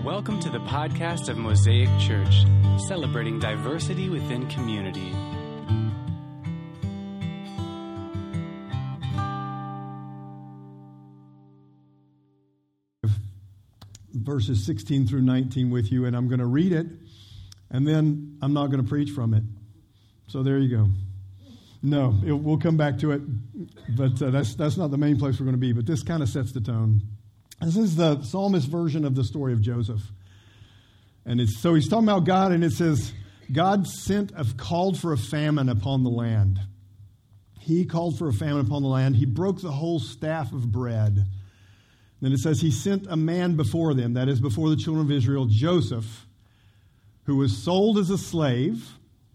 Welcome to the podcast of Mosaic Church, celebrating diversity within community. Verses 16 through 19 with you, and I'm going to read it, and then I'm not going to preach from it. So there you go. No, we'll come back to it, but that's not the main place we're going to be, but this kind of sets the tone. This is the psalmist version of the story of Joseph. And so he's talking about God, and it says, God called for a famine upon the land. He called for a famine upon the land. He broke the whole staff of bread. Then it says he sent a man before them, that is, before the children of Israel, Joseph, who was sold as a slave.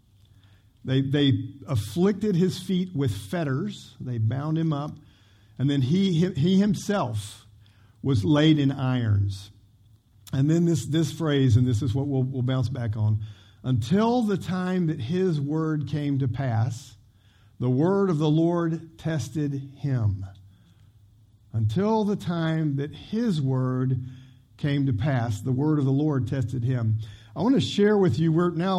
They afflicted his feet with fetters. They bound him up. And then he himself was laid in irons. And then this phrase, and this is what we'll bounce back on. Until the time that his word came to pass, the word of the Lord tested him. Until the time that his word came to pass, the word of the Lord tested him. I want to share with you,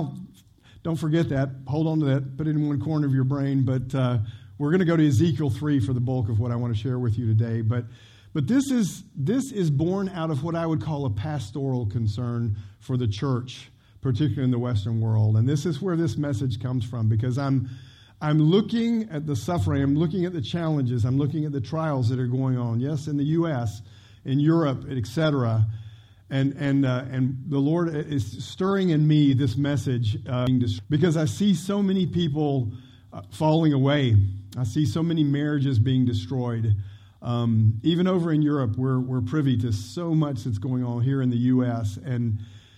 don't forget that, hold on to that, put it in one corner of your brain, but we're going to go to Ezekiel 3 for the bulk of what I want to share with you today. But this is born out of what I would call a pastoral concern for the church, particularly in the Western world. And this is where this message comes from, because I'm looking at the suffering, I'm looking at the challenges, I'm looking at the trials that are going on, yes, in the U.S., in Europe, etc. And the Lord is stirring in me this message because I see so many people falling away. I see so many marriages being destroyed. Even over in Europe, we're privy to so much that's going on here in the U.S. And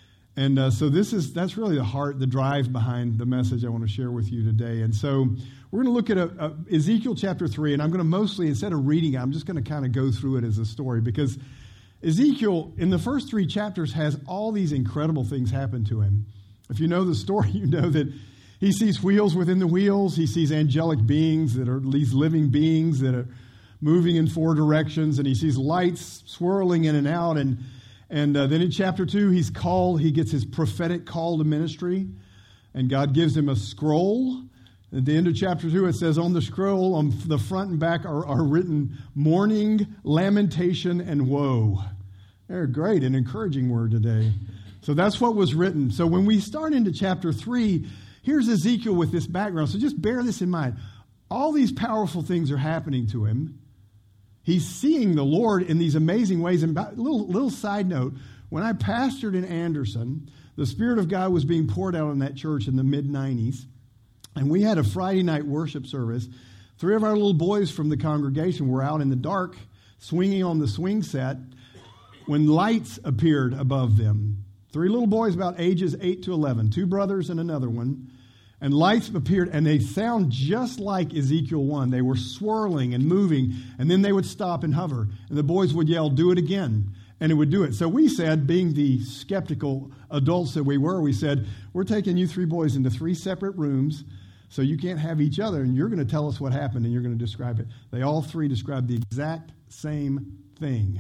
so that's really the drive behind the message I want to share with you today. And so we're going to look at Ezekiel chapter 3, and I'm going to mostly, instead of reading it, I'm just going to kind of go through it as a story, because Ezekiel, in the first 3 chapters, has all these incredible things happen to him. If you know the story, you know that he sees wheels within the wheels. He sees angelic beings that are these living beings that are moving in 4 directions, and he sees lights swirling in and out. And then in chapter 2, he gets his prophetic call to ministry, and God gives him a scroll. At the end of chapter 2, it says on the scroll, on the front and back are written mourning, lamentation, and woe. They're great, an encouraging word today. So that's what was written. So when we start into chapter 3, here's Ezekiel with this background. So just bear this in mind. All these powerful things are happening to him. He's seeing the Lord in these amazing ways. And little side note, when I pastored in Anderson, the Spirit of God was being poured out in that church in the mid-90s. And we had a Friday night worship service. 3 of our little boys from the congregation were out in the dark, swinging on the swing set, when lights appeared above them. 3 little boys about ages 8 to 11, 2 brothers and another one. And lights appeared, and they sound just like Ezekiel 1. They were swirling and moving, and then they would stop and hover. And the boys would yell, "Do it again." And it would do it. So we said, being the skeptical adults that we said, we're taking you 3 boys into 3 separate rooms, so you can't have each other, and you're going to tell us what happened, and you're going to describe it. They all 3 described the exact same thing.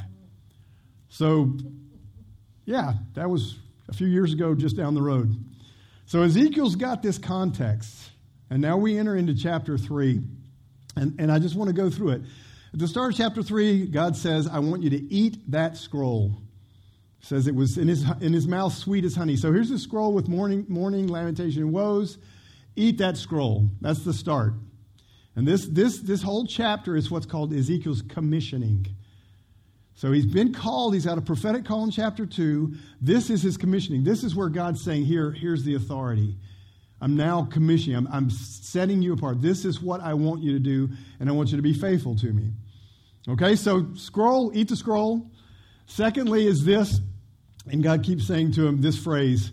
So, yeah, that was a few years ago, just down the road. So Ezekiel's got this context, and now we enter into chapter 3, and I just want to go through it. At the start of chapter 3, God says, I want you to eat that scroll. He says it was in his mouth sweet as honey. So here's the scroll with mourning, lamentation, and woes. Eat that scroll. That's the start. And this whole chapter is what's called Ezekiel's commissioning. So he's been called. He's had a prophetic call in chapter 2. This is his commissioning. This is where God's saying, here's the authority. I'm now commissioning. I'm setting you apart. This is what I want you to do, and I want you to be faithful to me. Okay, so scroll, eat the scroll. Secondly is this, and God keeps saying to him this phrase,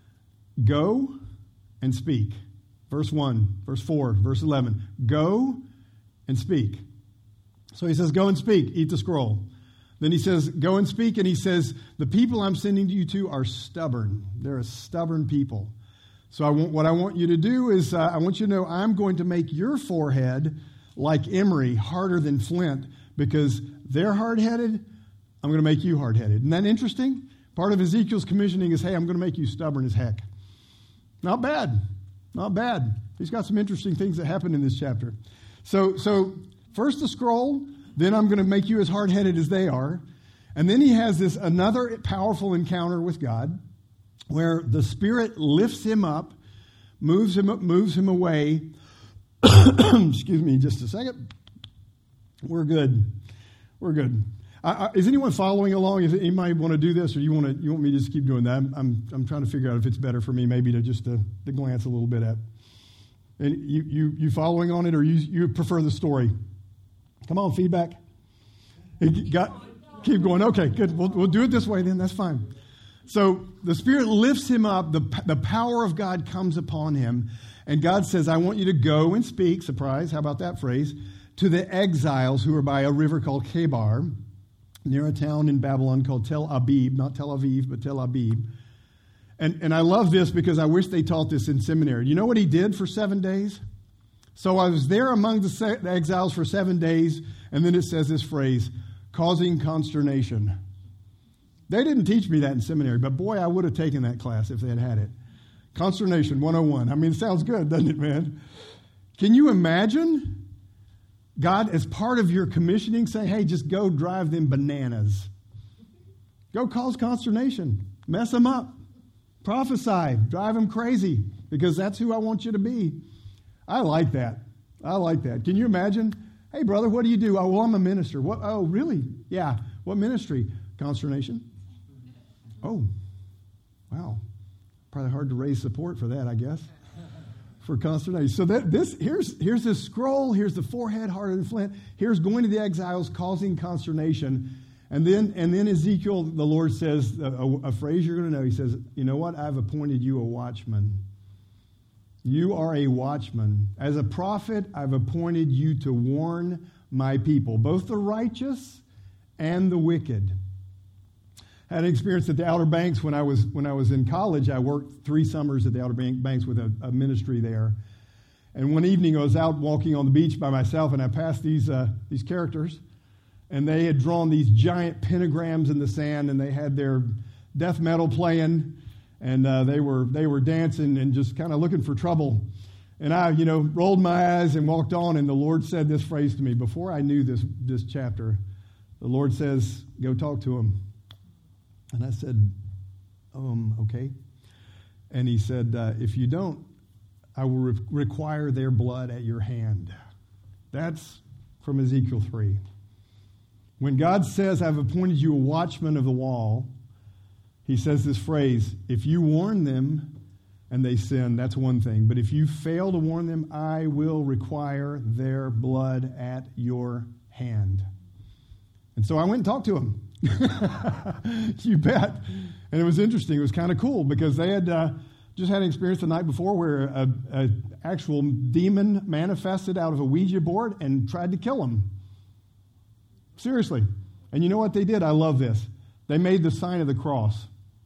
go and speak. Verse 1, verse 4, verse 11. Go and speak. So he says, go and speak, eat the scroll. Then he says, go and speak, and he says, the people I'm sending you to are stubborn. They're a stubborn people. So what I want you to do is, I want you to know I'm going to make your forehead like emery, harder than flint, because they're hard-headed, I'm going to make you hard-headed. Isn't that interesting? Part of Ezekiel's commissioning is, hey, I'm going to make you stubborn as heck. Not bad. Not bad. He's got some interesting things that happen in this chapter. So first the scroll, then I'm going to make you as hard-headed as they are. And then he has this another powerful encounter with God where the Spirit lifts him up, moves him away. Excuse me just a second. We're good. Is anyone following along? If anybody want to do this, or you want me to just keep doing that? I'm trying to figure out if it's better for me maybe to just to glance a little bit at. And you following on it, or you prefer the story? Come on, feedback. Keep going. Okay, good. We'll do it this way then. That's fine. So the Spirit lifts him up. The power of God comes upon him. And God says, I want you to go and speak, surprise, how about that phrase, to the exiles who are by a river called Kebar, near a town in Babylon called Tel Abib, not Tel Aviv, but Tel Abib. And I love this because I wish they taught this in seminary. You know what he did for 7 days? So I was there among the exiles for 7 days, and then it says this phrase, causing consternation. They didn't teach me that in seminary, but boy, I would have taken that class if they had it. Consternation 101. I mean, it sounds good, doesn't it, man? Can you imagine God, as part of your commissioning, saying, hey, just go drive them bananas. Go cause consternation. Mess them up. Prophesy. Drive them crazy, because that's who I want you to be. I like that. Can you imagine? Hey, brother, what do you do? Oh, well, I'm a minister. What? Oh, really? Yeah. What ministry? Consternation. Oh, wow. Probably hard to raise support for that, I guess. For consternation. So here's this scroll. Here's the forehead harder than flint. Here's going to the exiles, causing consternation. And then Ezekiel, the Lord says a phrase you're going to know. He says, you know what? I've appointed you a watchman. You are a watchman. As a prophet, I've appointed you to warn my people, both the righteous and the wicked. I had an experience at the Outer Banks when I was in college. I worked 3 summers at the Outer Banks with a ministry there. And one evening I was out walking on the beach by myself, and I passed these characters, and they had drawn these giant pentagrams in the sand, and they had their death metal playing, and they were dancing and just kind of looking for trouble. And I, rolled my eyes and walked on, and the Lord said this phrase to me. Before I knew this chapter, the Lord says, go talk to them. And I said, okay. And he said, if you don't, I will require their blood at your hand. That's from Ezekiel 3. When God says, I've appointed you a watchman of the wall, he says this phrase, if you warn them and they sin, that's one thing. But if you fail to warn them, I will require their blood at your hand. And so I went and talked to him. You bet. And it was interesting. It was kind of cool because they had just had an experience the night before where an actual demon manifested out of a Ouija board and tried to kill him. Seriously. And you know what they did? I love this. They made the sign of the cross.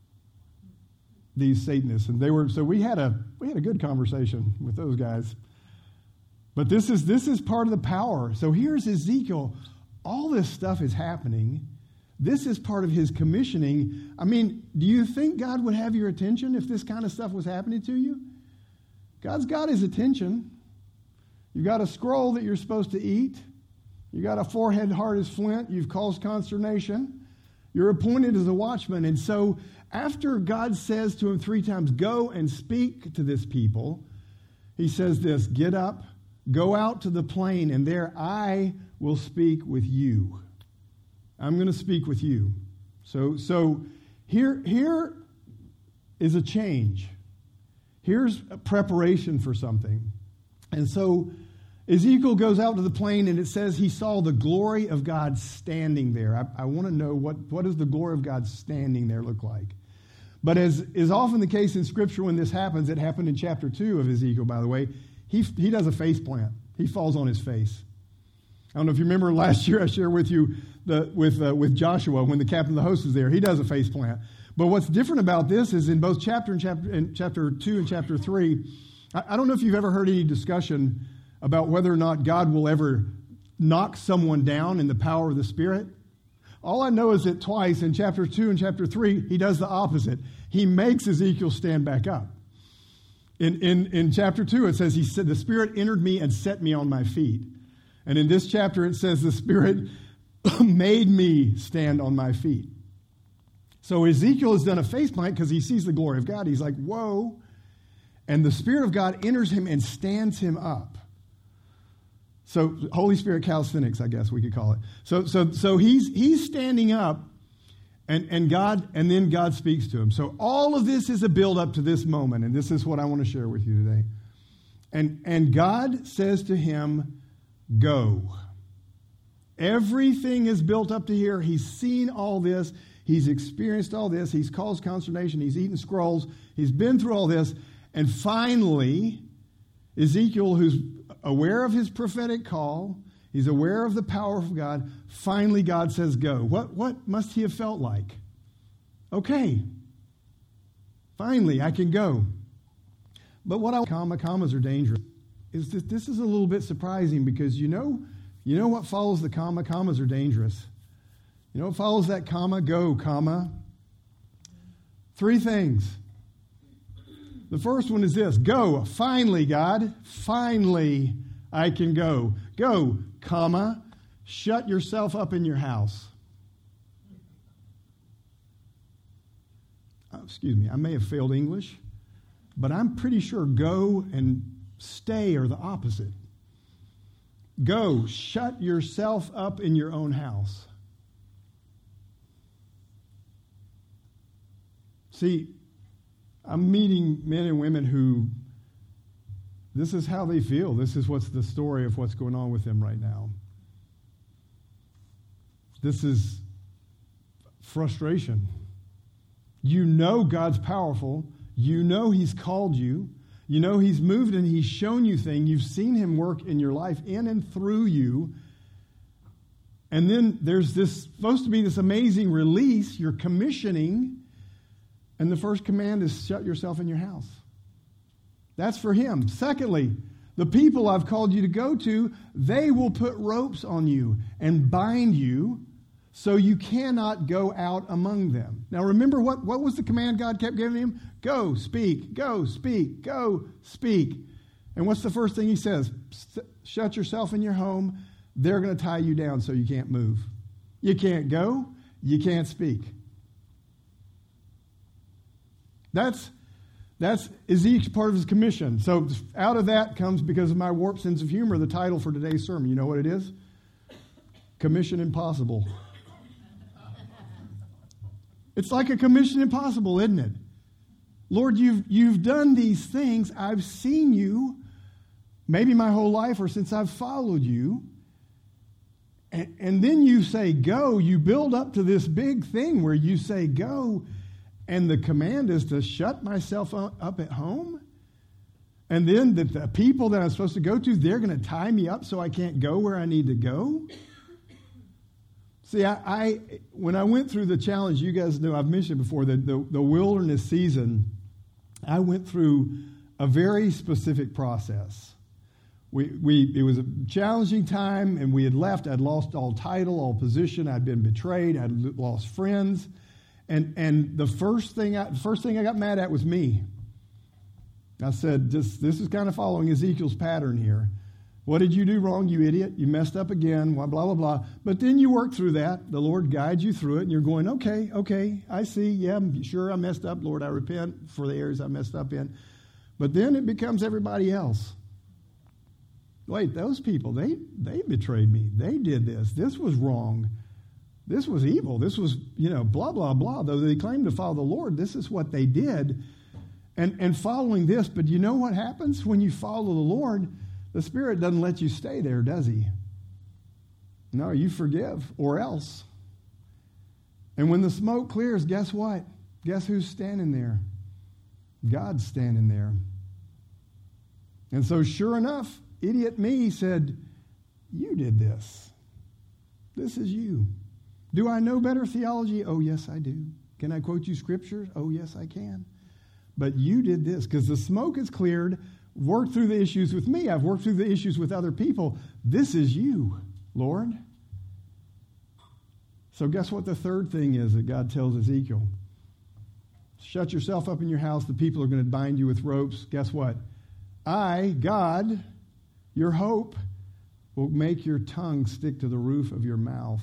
These Satanists. And so we had a good conversation with those guys. But this is part of the power. So here's Ezekiel. All this stuff is happening. This is part of his commissioning. I mean, do you think God would have your attention if this kind of stuff was happening to you? God's got his attention. You got a scroll that you're supposed to eat. You got a forehead hard as flint. You've caused consternation. You're appointed as a watchman. And so after God says to him 3 times, go and speak to this people, he says this, get up, go out to the plain, and there I will speak with you. I'm going to speak with you. So here is a change. Here's a preparation for something. And so Ezekiel goes out to the plain, and it says he saw the glory of God standing there. I want to know what does the glory of God standing there look like? But as is often the case in Scripture when this happens, it happened in chapter 2 of Ezekiel, by the way, he does a face plant. He falls on his face. I don't know if you remember last year I shared with you with Joshua when the captain of the host was there. He does a face plant. But what's different about this is in both chapter 2 and chapter 3, I don't know if you've ever heard any discussion about whether or not God will ever knock someone down in the power of the Spirit. All I know is that twice in chapter 2 and chapter 3, he does the opposite. He makes Ezekiel stand back up. In chapter 2, it says, he said, the Spirit entered me and set me on my feet. And in this chapter, it says, the Spirit made me stand on my feet. So Ezekiel has done a faceplant because he sees the glory of God. He's like, whoa. And the Spirit of God enters him and stands him up. So Holy Spirit calisthenics, I guess we could call it. So he's standing up, and then God speaks to him. So all of this is a build up to this moment, and this is what I want to share with you today. And God says to him, go. Everything is built up to here. He's seen all this. He's experienced all this. He's caused consternation. He's eaten scrolls. He's been through all this. And finally, Ezekiel, who's aware of his prophetic call, he's aware of the power of God, finally God says go. What must he have felt like? Okay, finally I can go. But commas are dangerous. Is that this is a little bit surprising because you know what follows the comma? Commas are dangerous. You know what follows that comma? Go, comma. 3 things. The first one is this: go. Finally, God. Finally, I can go. Go, comma. Shut yourself up in your house. Excuse me, I may have failed English, but I'm pretty sure go and stay are the opposite. Go, shut yourself up in your own house. See, I'm meeting men and women who, this is how they feel. This is what's the story of what's going on with them right now. This is frustration. You know God's powerful. You know He's called you. You know He's moved and He's shown you things. You've seen Him work in your life, in and through you. And then there's this, supposed to be this amazing release. You're commissioning. And the first command is shut yourself in your house. That's for Him. Secondly, the people I've called you to go to, they will put ropes on you and bind you so you cannot go out among them. Now remember what was the command God kept giving him? Go, speak, go, speak, go, speak. And what's the first thing He says? Shut yourself in your home. They're going to tie you down so you can't move. You can't go. You can't speak. That's Ezekiel's part of his commission. So out of that comes, because of my warped sense of humor, the title for today's sermon. You know what it is? Commission Impossible. It's like a commission impossible, isn't it? Lord, you've done these things. I've seen you maybe my whole life or since I've followed you. And then you say go. You build up to this big thing where you say go. And the command is to shut myself up at home. And then the people that I'm supposed to go to, they're going to tie me up so I can't go where I need to go. See, I when I went through the challenge, you guys know, I've mentioned before, that the wilderness season, I went through a very specific process. It was a challenging time, and we had left. I'd lost all title, all position. I'd been betrayed. I'd lost friends. And the first thing I got mad at was me. I said, this is kind of following Ezekiel's pattern here. What did you do wrong, you idiot? You messed up again, blah, blah, blah. But then you work through that. The Lord guides you through it, and you're going, okay, I see. Yeah, sure, I messed up. Lord, I repent for the areas I messed up in. But then it becomes everybody else. Wait, those people, they betrayed me. They did this. This was wrong. This was evil. This was, blah, blah, blah. Though they claimed to follow the Lord, this is what they did. And following this, but you know what happens when you follow the Lord? The Spirit doesn't let you stay there, does He? No, you forgive, or else. And when the smoke clears, guess what? Guess who's standing there? God's standing there. And so sure enough, idiot me said, you did this. This is you. Do I know better theology? Oh, yes, I do. Can I quote you scriptures? Oh, yes, I can. But you did this because the smoke is cleared. Worked through the issues with me. I've worked through the issues with other people. This is you, Lord. So guess what the third thing is that God tells Ezekiel? Shut yourself up in your house. The people are going to bind you with ropes. Guess what? I, God, your hope, will make your tongue stick to the roof of your mouth.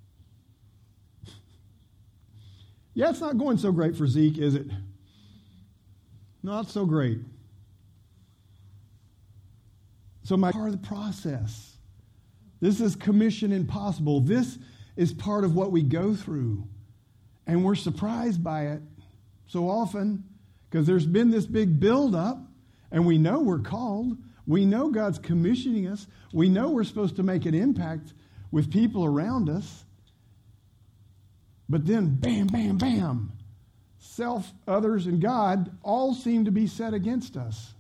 Yeah, it's not going so great for Zeke, is it? Not so great. So my part of the process. This is commission impossible. This is part of what we go through. And we're surprised by it so often because there's been this big buildup, and we know we're called. We know God's commissioning us. We know we're supposed to make an impact with people around us. But then, bam, bam, bam, self, others, and God all seem to be set against us.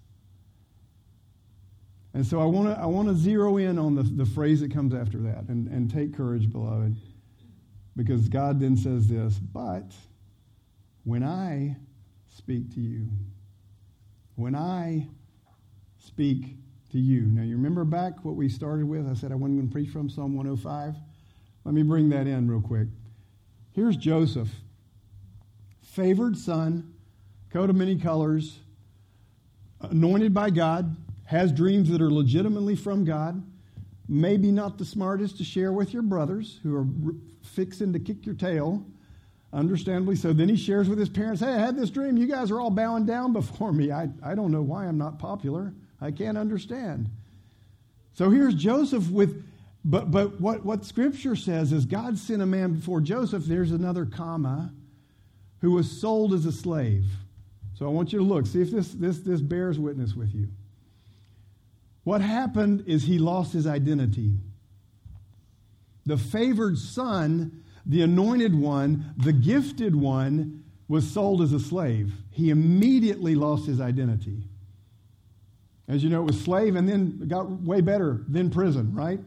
And so I want to zero in on the phrase that comes after that, and take courage, beloved, because God then says this, but when I speak to you, when I speak to you. Now, you remember back what we started with? I said I wasn't going to preach from Psalm 105. Let me bring that in real quick. Here's Joseph, favored son, coat of many colors, anointed by God, has dreams that are legitimately from God, maybe not the smartest to share with your brothers who are fixing to kick your tail, understandably so. Then he shares with his parents, hey, I had this dream. You guys are all bowing down before me. I don't know why I'm not popular. I can't understand. So here's Joseph but what Scripture says is God sent a man before Joseph, there's another comma, who was sold as a slave. So I want you to look, see if this bears witness with you. What happened is he lost his identity. The favored son, the anointed one, the gifted one, was sold as a slave. He immediately lost his identity. As you know, it was slave and then got way better, then prison, right?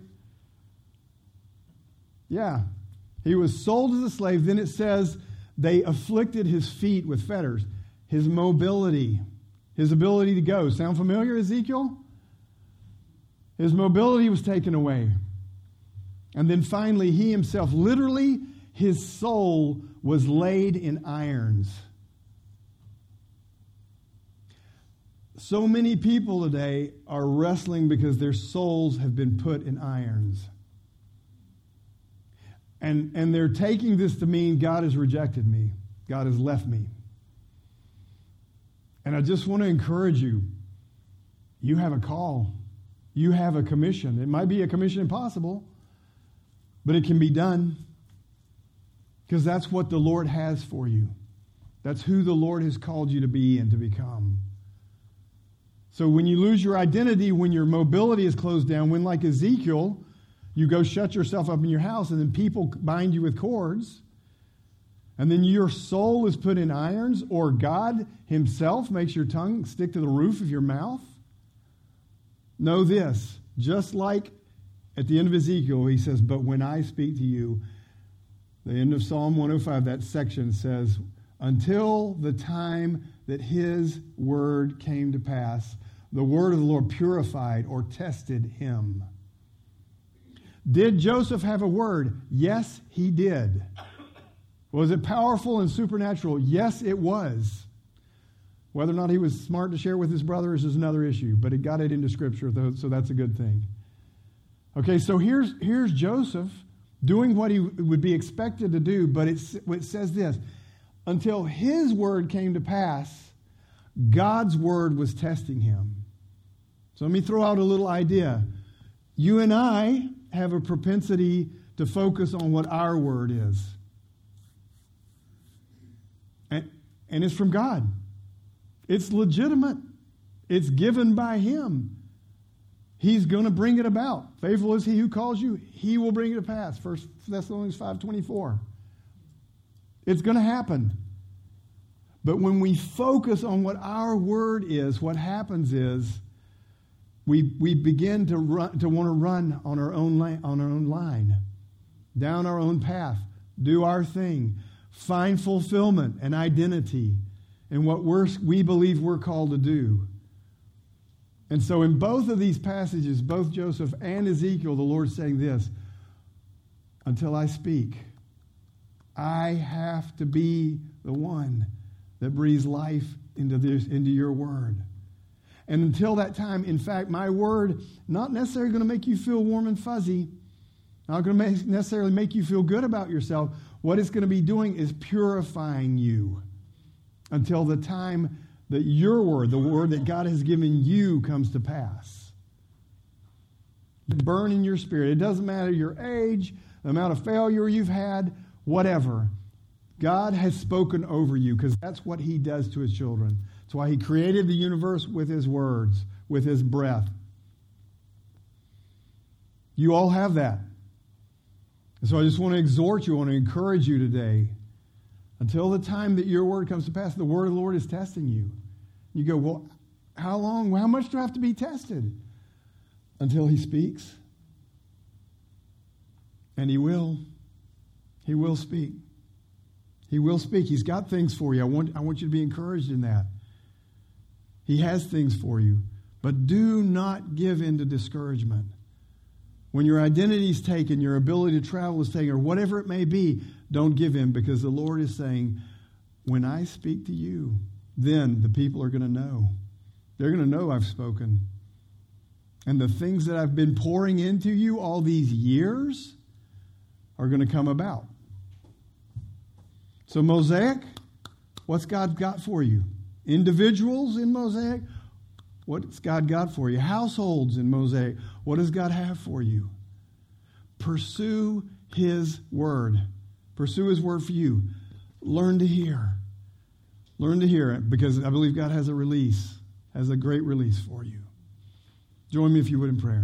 Yeah. He was sold as a slave. Then it says they afflicted his feet with fetters. His mobility, his ability to go. Sound familiar, Ezekiel? His mobility was taken away. And then finally, he himself, literally, his soul was laid in irons. So many people today are wrestling because their souls have been put in irons. And they're taking this to mean God has rejected me. God has left me. And I just want to encourage you. You have a call. You have a commission. It might be a commission impossible, but it can be done because that's what the Lord has for you. That's who the Lord has called you to be and to become. So when you lose your identity, when your mobility is closed down, when like Ezekiel, you go shut yourself up in your house and then people bind you with cords, and then your soul is put in irons, or God himself makes your tongue stick to the roof of your mouth, know this, just like at the end of Ezekiel, he says, but when I speak to you, the end of Psalm 105, that section says, until the time that his word came to pass, the word of the Lord purified or tested him. Did Joseph have a word? Yes, he did. Was it powerful and supernatural? Yes, it was. Whether or not he was smart to share with his brothers is another issue, but it got it into Scripture, so that's a good thing. Okay, so here's Joseph doing what he would be expected to do, but it says this, until his word came to pass, God's word was testing him. So let me throw out a little idea. You and I have a propensity to focus on what our word is. And it's from God. It's legitimate. It's given by him. He's going to bring it about. Faithful is he who calls you. He will bring it to pass. 1 Thessalonians 5:24. It's going to happen. But when we focus on what our word is, what happens is we begin to want to run on our own line, down our own path, do our thing, find fulfillment and identity in what we believe we're called to do. And so in both of these passages, both Joseph and Ezekiel, the Lord's saying this, until I speak, I have to be the one that breathes life into your word. And until that time, in fact, my word, not necessarily going to make you feel warm and fuzzy, not going to necessarily make you feel good about yourself. What it's going to be doing is purifying you until the time that your word, the word that God has given you, comes to pass. Burn in your spirit. It doesn't matter your age, the amount of failure you've had, whatever. God has spoken over you because that's what he does to his children. That's why he created the universe with his words, with his breath. You all have that. And so I just want to exhort you, I want to encourage you today. Until the time that your word comes to pass, the word of the Lord is testing you. You go, well, how long? How much do I have to be tested? Until he speaks. And he will. He will speak. He will speak. He's got things for you. I want you to be encouraged in that. He has things for you. But do not give in to discouragement. When your identity is taken, your ability to travel is taken, or whatever it may be, don't give in, because the Lord is saying, when I speak to you, then the people are going to know. They're going to know I've spoken. And the things that I've been pouring into you all these years are going to come about. So Mosaic, what's God got for you? Individuals in Mosaic, what's God got for you? Households in Mosaic, what does God have for you? Pursue his word. Pursue his word for you. Learn to hear. Learn to hear it, because I believe God has a release, has a great release for you. Join me if you would in prayer.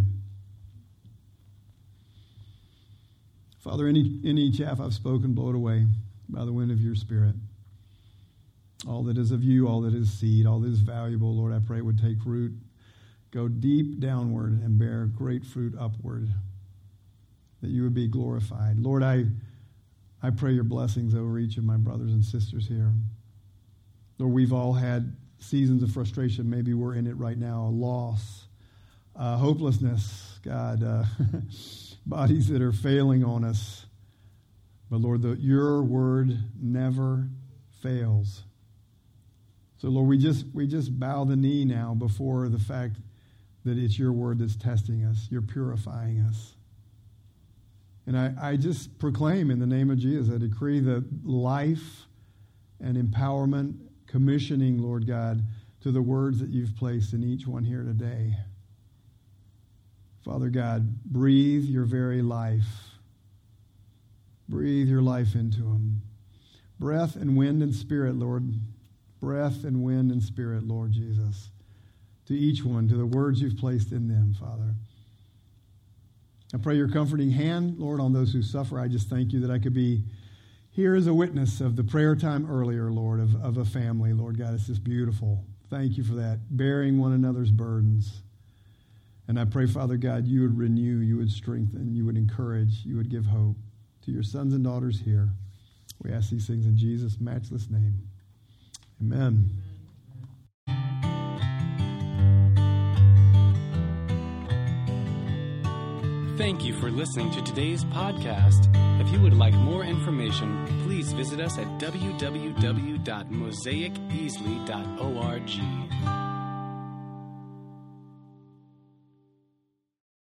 Father, any chaff I've spoken, blow it away by the wind of your Spirit. All that is of you, all that is seed, all that is valuable, Lord, I pray would take root, go deep downward, and bear great fruit upward, that you would be glorified. Lord, I pray your blessings over each of my brothers and sisters here. Lord, we've all had seasons of frustration. Maybe we're in it right now, a loss, hopelessness, God, bodies that are failing on us. But Lord, your word never fails. So Lord, we just bow the knee now before the fact that it's your word that's testing us. You're purifying us. And I just proclaim in the name of Jesus, I decree that life and empowerment, commissioning, Lord God, to the words that you've placed in each one here today. Father God, breathe your very life. Breathe your life into them. Breath and wind and spirit, Lord. Breath and wind and spirit, Lord Jesus. To each one, to the words you've placed in them, Father. I pray your comforting hand, Lord, on those who suffer. I just thank you that I could be here as a witness of the prayer time earlier, Lord, of a family. Lord God, it's just beautiful. Thank you for that. Bearing one another's burdens. And I pray, Father God, you would renew, you would strengthen, you would encourage, you would give hope to your sons and daughters here. We ask these things in Jesus' matchless name. Amen. Thank you for listening to today's podcast. If you would like more information, please visit us at www.mosaiceasley.org.